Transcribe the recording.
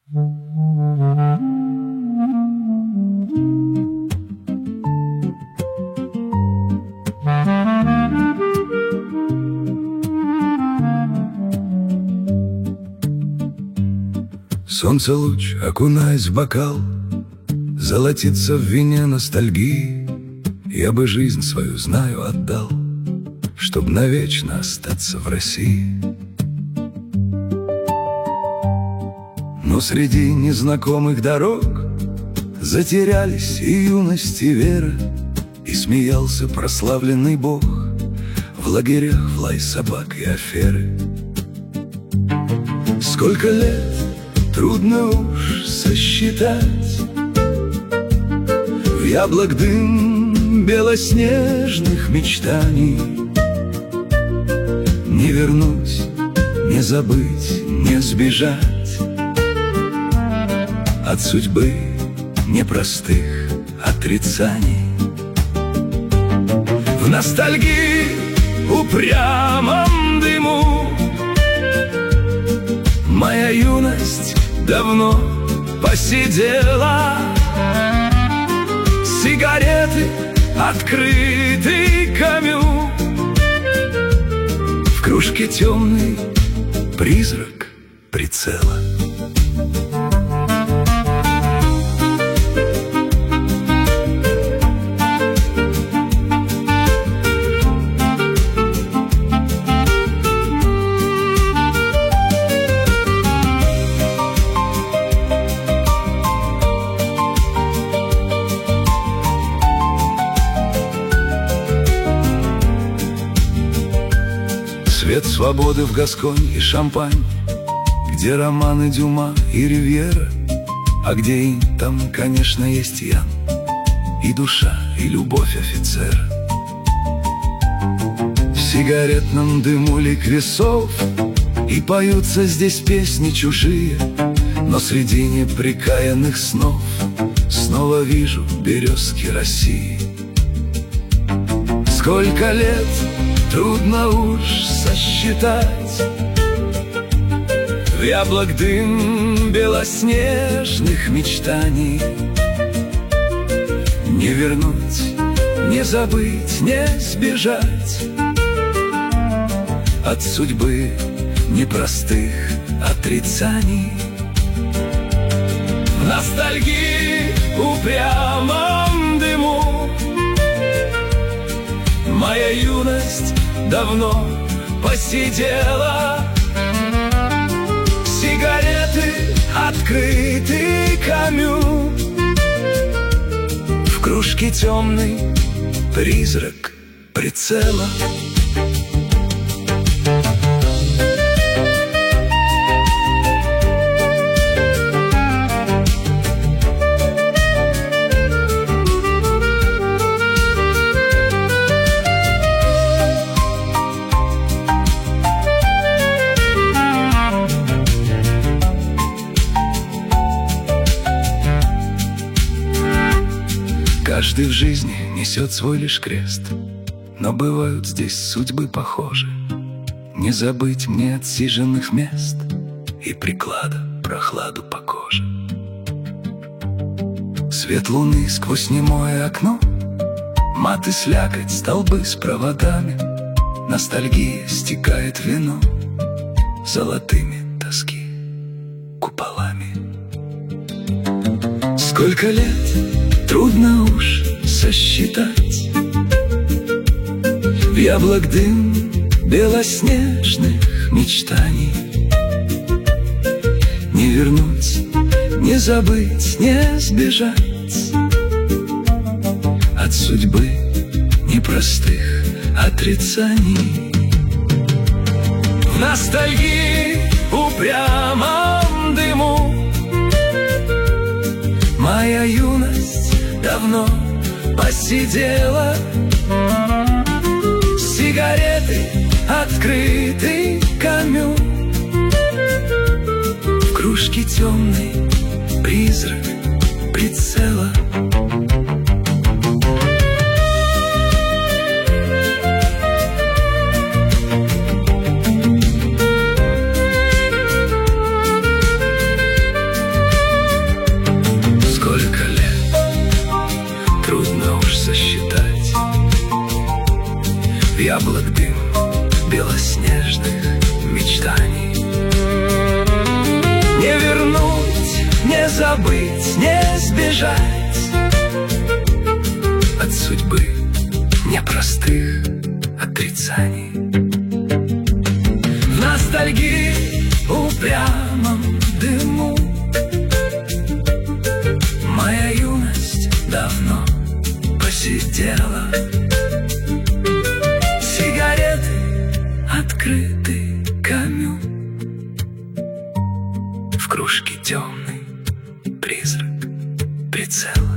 Солнце луч, окунаясь в бокал, золотится в вине ностальгии. Я бы жизнь свою, знаю, отдал, чтоб навечно остаться в России. Но среди незнакомых дорог затерялись и юность, и вера, и смеялся прославленный Бог в лагерях в лай собак и аферы. Сколько лет трудно уж сосчитать, в яблок дым белоснежных мечтаний. Не вернуть, не забыть, не сбежать от судьбы непростых отрицаний. В ностальгии упрямом дыму моя юность давно посидела. Сигареты, открытый камю, в кружке темный призрак прицела. Свет свободы в Гасконь и Шампань, где романы Дюма и Ривьера, а где и там, конечно, есть Ян, и душа, и любовь офицера. В сигаретном дыму лик весов, и поются здесь песни чужие, но среди непрекаянных снов снова вижу березки России. Сколько лет трудно уж сосчитать, в яблок дым белоснежных мечтаний. Не вернуть, не забыть, не сбежать от судьбы непростых отрицаний. В ностальгии упрямом дыму моя юность давно посидела. Сигареты, открытый камю, в кружке темный призрак прицела. Каждый в жизни несет свой лишь крест, но бывают здесь судьбы похожи. Не забыть мне отсиженных мест и приклада прохладу по коже. Свет луны сквозь немое окно, маты слякоть, столбы с проводами. Ностальгия стекает вино золотыми тоски куполами. Сколько лет трудно уж сосчитать, в яблок дым белоснежных мечтаний. Не вернуть, не забыть, не сбежать от судьбы непростых отрицаний. В ностальгии упрямом дыму моя юность давно посидела. Сигареты, открытый камю, в кружке темный призрак прицела. Не забыть, не сбежать от судьбы непростых отрицаний. В ностальгии упрямом дыму моя юность давно посидела. Сигареты открыты камю, в кружке темный призрак прицела.